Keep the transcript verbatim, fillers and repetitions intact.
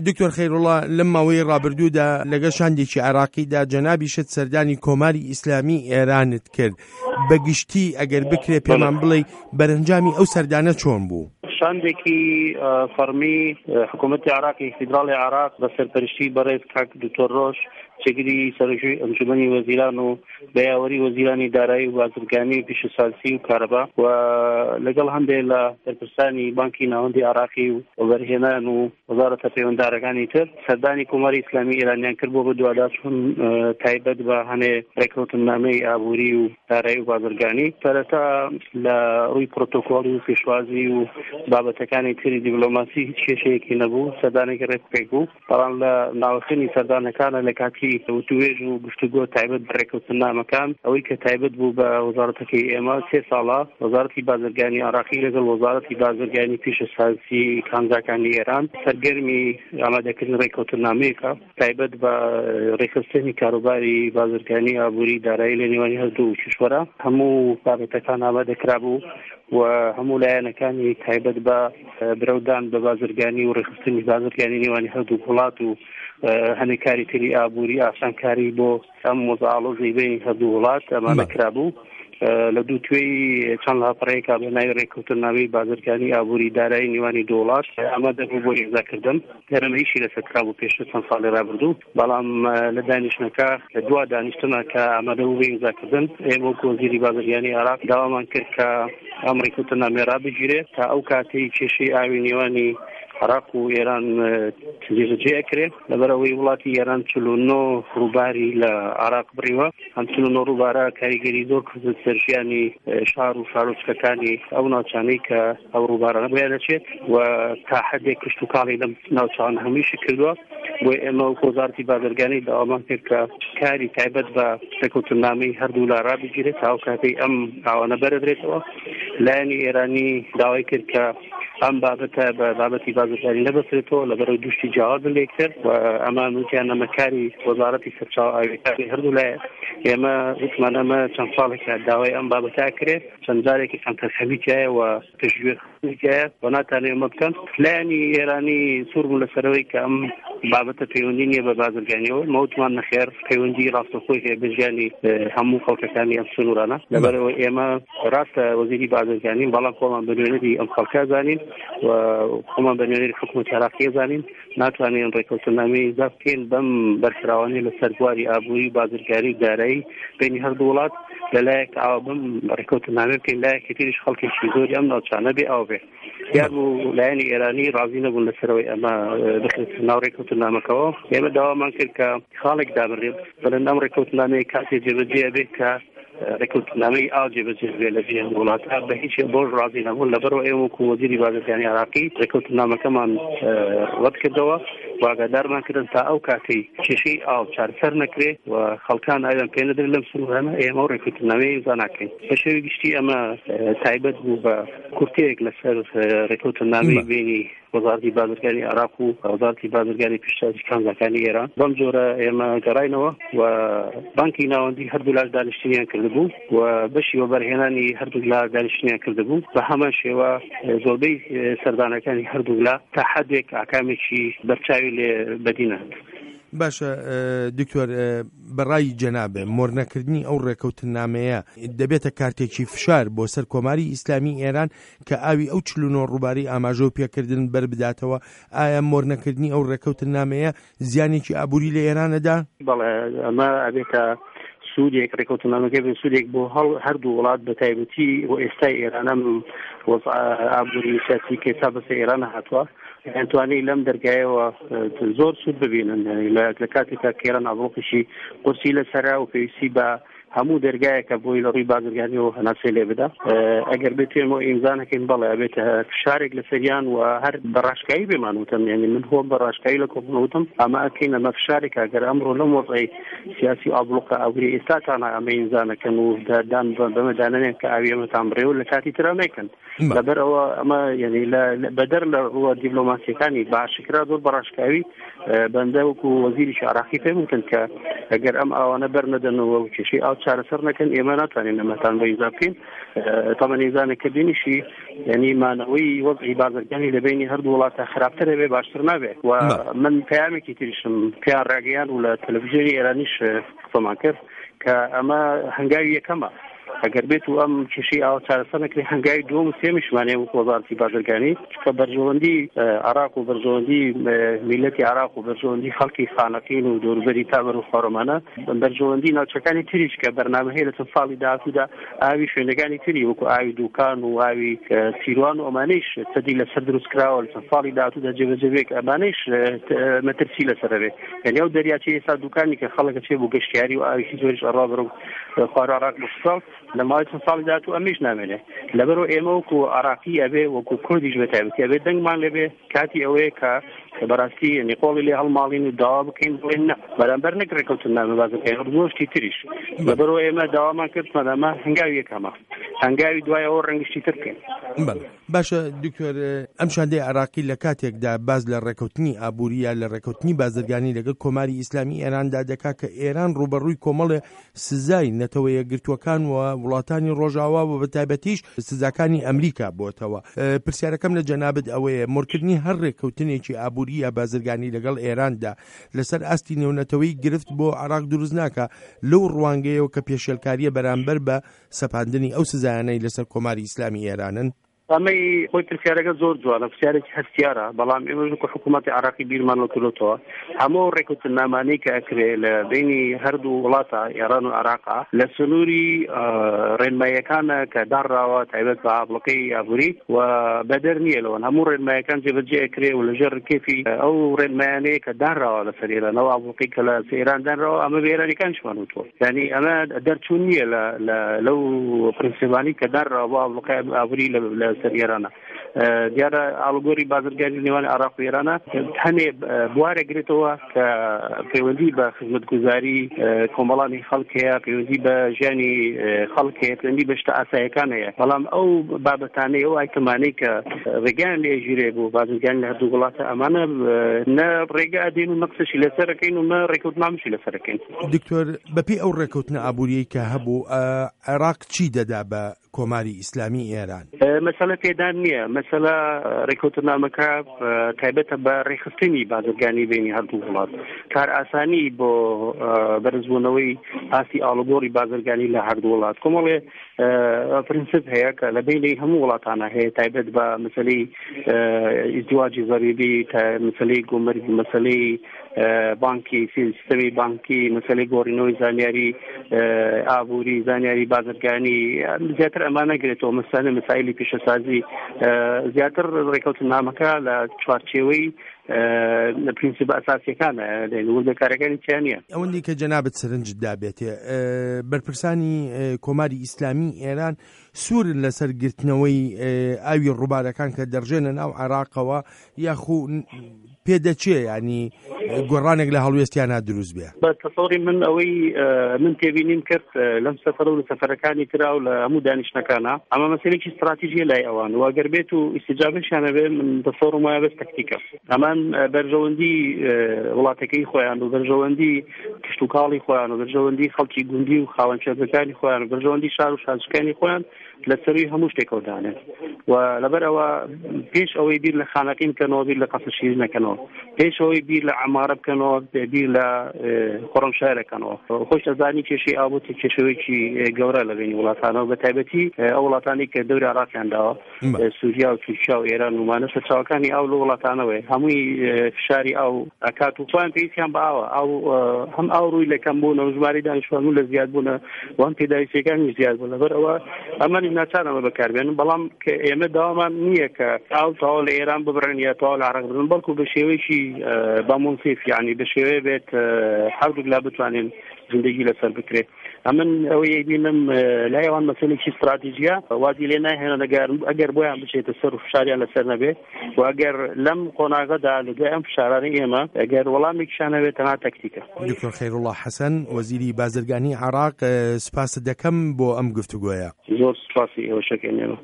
دکتۆر خەیرڵڵا لەم ماوەی ڕابردوودا لەگەڵ شاندێکی عێراقیدا جەنابی شت سەردانی کۆماری ئیسلامی ئێرانت کرد بەگشتی ئەگەر بکرێ پێمان بڵێ بەرەنجامی ئەو سەردانە چۆن بوو؟ شاندێکی فەرمی حکوومەتی عێراقی فیدراڵی عێراق بە سەرپەرشتی بەڕێز کاک دکتۆر ڕۆژ چێگری سەرۆژووی ئەنجومەنی وەزیران و بەیاوەری وەزیرانی دارایی و بازرگانی و پیشەسازی و کارەبا و لەگەڵ هەندێک لە سەرپرسانی بانکی ناوەندی عێراقی و وەبەرهێنان و وەزارەتە پەیوەنددارەکانی تر سەردانی کۆماری ئیسلامی ئێرانیان کرد بۆ بە دوواداچوون تایبەت بە هەنێ ڕێکەوتنامەی ئابووری و دارایی و بازرگانی سەرەتا لە ڕووی پرۆتۆکۆڵی و پێشوازی و بابەتەکانی تری دیپلۆماسی هیچ کێشەیەکی نەبوو سەردانێکی ڕێکپێک بوو بەڵام لە ناوەخێنی سەردانەکانە لە کاتی وتوێژ و گفتوگۆ تایبەت بە ڕێکەوتنامەکان ئەوەی کە تایبەت بوو بە وەزارەتەکەی ئێمە سێ ساڵە وەزارەتی بازرگانی عێراقی لەگەڵ وەزارەتی بازرگانی پیشەسازی کانزاکانی ئێران سەرگەرمی ئامادەکردنی ڕێکەوتنامەیەکە تایبەت بە ڕێکخستنی کاروباری بازرگانی ئابووری دارایی لە نێوانی هەردوو کشوەرە هەموو بابەتەکان ئامادەکرا بوو و هەموو لایەنەکانی تایبەت بە برەودان بە بازرگانی و ڕێکخستنی بازرگانی نێوانی هەردوو وڵات و هەنێ کاری تری ئابووری ئاسانکاری بۆ ئەم مۆزاعڵۆزەی بین هەردوو وڵات ئەمانەکرا بوو لە دوو توێی چەند لاپەڕەیەکا بە ناوی ڕێکەوتنامەی بازرگانی ئابووری دارایی نێوانی دوو وڵات ئامادە بوو بۆ ئیمزاکردن هەرەمەیشی لەسەر کرا بوو پێش چەند ساڵی ڕابردوو بەڵام لە دانیشتنەکە لە دوا دانیشتنە کە ئامادە بوو بە ئیمزاکردن ئێمە وەکو وەزیری بازرگانی عێراق داوامان کرد کە ئەم ڕێکەوتنامە ڕابگیرێت تا ئەو کاتەی کێشەی ئاوی نێوانی عێراق و ئێران جێبەجێ ئەکرێت لەبەرەوەی وڵاتی ئێران چل و نۆ ڕووباری لە عێراق بڕیوە ئەم چل و نۆ ڕووبارە کاریگەری زۆر کردن سەر ژیانی شار و شارۆچکەکانی ئەو ناوچانەی کە ئەو ڕووبارانە بۆیان دەچێت و تا حدێک کشت و کاڵی لەم ناوچانە هەمیشی کردووە بۆی ئێمە وەکو وەزارەتی بازرگانی داوامان کرد کە کاری تایبەت بە ڕێکەوتنامەی هەردوو لا ڕابگیرێت تا ئەو کاتەی ئەم ئاوانە بەردرێتەوە لایەنی ئێرانی داوای کرد کە ئەم بابەتە بە بابەتی بازرگانی نەبەسرێتەوە لەبەرەوەی دوشتی جیاوازن لێ کرد و ئەمان وتیان ئەمە کاری وەزارەتی سەرچاو ئاوێکاری هەردوو لایە ئێمە وتمان ئەمە چەند ساڵێکە داوای ئەم بابەتە کرێت چەند جارێکی خەمتەرخەمیتیایە و پێشگوێخەمیتیایە بۆ ناتوانێت ئەمە بکەن لایەنی ئێرانی سوور بوو لەسەرەوەی کە ئەم بابەتە پەیوەندی نییە بە بازرگانیەوە مەوتمان نەخێر پەیوەندی ڕاستەخۆی هەیە بە ژیانی هەموو خەڵکەکانی ئەم سنوورانە لەبەرەوە ئێمە ڕاستە وەزیری بازرگانین بەڵام خۆمان بە نوێنەری ئەم خەڵکە زانین و خۆمان بە نوێنەری حکوومەتی عێراقی زانین ناتوانین ڕێکەوتنامەی ئیمزا بکەین بەم بەرفراوانەی لەسەر بواری ئابووری بازرگانی و دارایی بینی هەردوو وڵات لەلایەک ئاوا بم ڕێکەوتنامە بکەین لایەکی تریش خەڵکێکی زۆری ئەم ناوچانە بێ ئاو بێ یان بوو لایەنی ئێرانی ڕازی نەبوون لەسەرەوەی ئەمە بخرێت ناو ڕێکەوتنامەکەەوە ئێمە داوامان کرد کە خاڵێک دابڕێت بەلەن ئەم ڕێکەوتنامەیە کاتێ جێبەجێ بێت کە ڕێکەوتنامەی ئاو جێبەجێ بێ لە ژیان وڵاتە بە هیچ بۆش ڕازی نەبوون لەبەرەوە ئێمە وەکو وەزیری بازرگانی عێراقی ڕێکەوتنامەکەمان ڕەت کردەوە واگادارمان کردن تا ئەو کاتەی کێشەی ئاو چارەسەر نەکرێت و خەڵکان ئاویان پێ نەدرێت لەم سنوورانە ئێمە و ڕێکەوتنامەی ئیمزا ناکەین بە شێوەی گشتی ئەمە تایبەت بوو بە کورتەیەک لەسەر ڕێکەوتنامەی بینی وەزارەتی بازرگانی عێراق و وەزارەتی بازرگانی پیشەسازی کانزاکانی ئێران بەم جۆرە ئێمە گەڕاینەوە و بانکی ناوەندی هەردوو لاش دانیشتنیان کردبوو و بەشی وەبەرهێنانی هەردوو لا دانیشتنیان کردبوو بە هەمان شێوە زۆربەی سەردانەکانی هەردوو لا تا حدێک ئاکامێکی بەرچاوی لێ بەدینات. باشە دکتۆر بەڕای جەنابێ مۆرنەکردنی ئەو ڕێکەوتنامەیە دەبێتە کارتێکی فشار بۆ سەر کۆماری ئیسلامی ئێران کە ئاوی ئەو چل و نۆ ڕووباری ئاماژە و پێکردن بەربداتەوە ئایا مۆرنەکردنی ئەو ڕێکەوتنامەیە زیانێکی ئابووری لە ئێرانەدا؟ بەڵێ ئەمە ئەبێتە سوودێک ڕێکەوتنامەکە بێت سوودێک بۆ هەڵ هەردوو وڵات بە تایبەتی بۆ ئێستای ئێرانم ئابووری سیاسی کێسا بەسە ئێرانە هاتووە ئەتوانی لەم دەرگایەوە زۆر سوود ببینن لە کاتێکا کێران ئابڵۆقیشی قورسی لەسەرا و پێویستی بە هەموو دەرگایەکە بۆی لە ڕووی بازرگانیەوە هەناسێ لێ بدا ئەگەر بێتێمەوە ئیمزا نەکەین بەڵێ ئەبێتە فشارێک لەسەریان و هەر بەڕاشکایی بێمانوتم یعنی من خۆم بەڕاشکایی لە کۆبنەوتم ئەمە ئەکەین ئەمە فشارێک ئەگەر ئەمڕۆ لەم وەزعی سیاسی ئابڵۆقە ئابووری ئێستاتانە ئەمە ئیمزا نەکەن و دان بەمەدانەنێن کە ئاوی ئەمەتان بڕێ و لە کاتی ترا نەکەن لەبەر ئەوە ئەمە یعنی بەدەر لە ڕووە دیپلۆماسیەکانی باشکرا زۆر بەڕاشکاوی بەندە وەکو وەزیری عێراقی پێم وتن کە ئەگەر ئەم ئاوانە بەرنەدەنەوە و کێشەی ئاو چارەسەر نەکەن ئێمە ناتوانین ئەمەتان بە ئیزا بکەین. تەمەن ئیزانەکردنیشی یعنی مانەوەی وەزعی بازرگانی لە بینی هەردوو وڵاتە خراپترە بێ باشتر نابێت. و من پەیامێکی تریشم پێیان ڕاگەیان و لە تەلەڤیزیۆنی ئێرانیش قسەمان کرد کە ئەمە هەنگاوی یەکەمە. ئەگەر بێت و ئەم کێشەی ئاو چارەسەر نەکرێت هەنگاوی دووەم و سێمیشمانەیە وەکو وەزارەتی بازرگانی کە بەرژەوەندی عێراق و بەرژەوەندی میلەتی عێراق و بەرژەوەندی خەڵکی خانەقین و دەوروبەری تامەر و خۆڕەمانە بەرژەوەندی ناوچەکانی تریش کە بەرنامە هەیە لە چەند ساڵی داهاتوودا ئاوی شوێنەکانی تری وەکو ئاوی دووکان و ئاوی سیروان و ئەمانەیش سەدی لەسەر دروست کراوە لە چەند ساڵی داهاتوودا جێبەجێبێک ئەمانەیش مەترسی لەسەرە بێ. یعنی ئەو دەریاچەی ئێستا دووکانی کە خەڵک ئەچێ بۆ گەشتیاری و ئاویشی زۆریش ئەڕوا بەرەو خوار عێراق بەساڵ لە ماوەی چەند ساڵی داهاتوو ئەمیش نامێنێ. لەبەرەوە ئێمە وەکو عێراقی ئەبێ وەکو کوردیش بەتایبەتی ئەبێ دەنگمان لێبێ کاتی ئەوەیە کە بەڕاستی نقۆڵی لێ هەڵماڵین و داوا بکەین بڵێن نە بەرامبەر نەک ڕێکەوتنامە بازرگانی هەردوو شتی تریش. لەبەرەوە ئێمە داوامان کرد مەدامە هەنگاوی یەکەمە هەنگاوی دوایەوە ڕەنگشتی تر بکەین. باشە دکتۆر، ئەم شاندەی عێراقی لە کاتێکدا باز لە ڕێکەوتنی ئابووریە لە ڕێکەوتنی بازرگانی لەگەڵ کۆماری ئیسلامی ئێراندا دەکا کە ئێران ڕوبەڕووی کۆمەڵێ سزای نەتەوە یەکگرتووەکان و وڵاتانی ڕۆژاوا و بەتایبەتیش سزاکانی ئەمریکا بۆتەوە. پرسیارەکەم لە جەنابەت ئەوەیە مۆرکردنی هەر ڕێکەوتنێکی ئابووریە بازرگانی لەگەڵ ئێراندا لەسەر ئاستی نێونەتەوەی گرفت بۆ عێراق دروست ناکە لەو ڕوانگەیەوە کە پێشێلکاریە بەرامبەر بە سەپاندنی ئەو سزایانەی لەسەر کۆماری ئیسلامی ئێرانن؟ ئەمەی خۆی پرسیارەکە زۆر جوانە، پرسیارێکی هەستیارە، بەڵام ئێمەش وەکو حکوومەتی عێراقی بیرمان کردوتەوە هەموو ڕێکەوتنامانەی کە ئەکرێ لە بینی هەردوو وڵاتە ئێران و عێراقا لە سنووری ڕێنماییەکانە کە داڕاوە تایبەت بە ئابڵەکەی ئابووری و بەدەر نییە لەوەن هەموو ڕێنماییەکان جێبەجێ ئەکرێ و لەژێر کێفی ئەو ڕێنمایانەیە کە داڕاوە لەسەر ئێران ئەو ئابڵەکەی کە لە ئێران دانراوە ئەمە بە ئێرانیەکانیشمان وتووە. یعنی ئەمە دەرچوون نییە لەو پرینسیپانی کە داڕاوە بۆ ئابڵەکەی ئابووری لە سەر ئێرانە. دیارە ئاڵگۆری بازرگانی نێوان عێراق و ئێرانە هەنێ بوارەگرێتەوە کە پەیوەندی بە خزمەتگوزاری کۆمەڵانی خەڵک هەیە، پەیوەندی بە ژیانی خەڵک هەیە، پەیوەندی بە شتە ئاساییەکان هەیە، بەڵام ئەو بابەتانەی ئەو ئایتەمانەی کە ڕێگەیان لێژیرێ بۆ بازرگانی لە هەردوو وڵاتە ئەمانە نە ڕێگە ئەدێن و نەقسەشی لەسەرەکەین و نە ڕێکەوتنامەشی لەسەرەکەین. دکتۆر، بەپێی ئەو ڕێکەوتنە ئابووریەی کە هەبوو عێراق چی دەدا بە کۆماری ئیسلامی ئێران؟ مەسەلە پێدان نییە، مەسەلە ڕێکەوتنامەکە تایبەتە بە ڕێخستنی بازرگانی بینی هەردوو وڵات، کار ئاسانی بۆ بەرزبوونەوەی ئاسی ئاڵوگۆڕی بازرگانی لە هەردوو وڵات. کۆمەڵێ پرینسیپ هەیە کە لە بینی هەموو وڵاتانە هەیە تایبەت بە مەسەلەی ئیزدواجی زەریبی، مەسەلەی گۆمەرگ، مەسەلەی بانکی، سیستەمی بانکی، مەسەلەی گۆڕینەوەی زانیاری ئابووری، زانیاری بازرگانی، زیاتر ئەمان نەگرێتەوە مەسەلە مسائلی پیشەسازی. زیاتر ڕێکەوتنامەکە لە چوارچێوەی پرینسیپ ئاساسیەکانە وردەکارەکانی تیان نییە. ئەوەندی کە جەنابەت سەرنجت دابێتێ بەرپرسانی کۆماری ئیسلامی ئێران سوورن لەسەر گرتنەوەی ئاوی ڕووبارەکان کە دەڕژێنە ناو عێراقەوە یاخو پێدەچێ ینی گۆڕانێک لە هەڵوێستیانە دروست بێ؟ بە تەسەوری من ئەوەی من تێبینیم کرد لەم سەفەرە و لە سەفەرەکانی ترا و لە هەموو دانیشتەکانە ئەمە مەسەلێکی استراتیژیە لای ئەوان و ئەگەر بێت و ئیستیجابەشیانە بێ من تەسەوڕم وایە بەس تەکتیکە. ئەمان بەرژەوەندی وڵاتەکەی خۆیان و بەرژەوەندی کشت و کاڵی خۆیان و بەرژەوەندی خەڵکی گوندی و خاوەن شێرزەکانی خۆیان و بەرژەوەندی شار و شازشکانی خۆیان لەسەروی هەموو شتێکەوەدانێت و لەبەرەوە پێش ئەوەی بیر لە خانەقین بکەنەوە، بیر لە قەسە شیر نەکەنەوە، پێش ئەوەی بیر لە عمارە بکەنەوە، بیر لە خۆڕەمشارەکەنەوە. خۆش ئەزانی کێشەی ئابووری کێشەوەیکی گەورە لە بینی وڵاتانەوە، بە تایبەتی ئەو وڵاتانی کە دەوری عێراقیان داوە، سووریا و تورکیا و ئێران و مانە سەرچاوەکانی ئاو لە وڵاتانەوەی هەمووی فشاری ئاو ئەکات و خۆیان پێویستیان بە ئاوە ئاو هەم ئاو ڕووی لە کەمبوونە و ژماری دانیشتوان لە زیادبوونە وان پێداویستیەکانی زیاد بوون. لەبەرەوە ئەمانی ناچارەمە بەکاربێنن، بەڵام کە ئێمە داوامان نییە کە ئاو تەواو لە ئێران ببڕێن یا تەواو لە عێراق ببڕێن، بەڵکو بە شێوەیەکی بامۆنسیف یعنی بە شێوەیە بێت هەردووک لا بتوانین زندگی لەسەر بکرێت. ئەمن ئەوەی بینم لای ئەوان مەسەلێکی استراتیژیە وادی لێ ناهێنە ئەگەر بۆیان بچێتە سەر و فشاریان لەسەر نەبێ و ئەگەر لەم قۆناغەدا لەدوای ئەم فشارانەی ئێمە ئەگەر وەڵامێکیشان هەبێت تەنها تەکتیکە. دکتۆر خەیرڵڵا حەسەن، وەزیری بازرگانی عێراق، سپاس دەکەم بۆ ئەم گفتوگۆیە. زۆر سپاسی ئێوە شەکرێنەوە.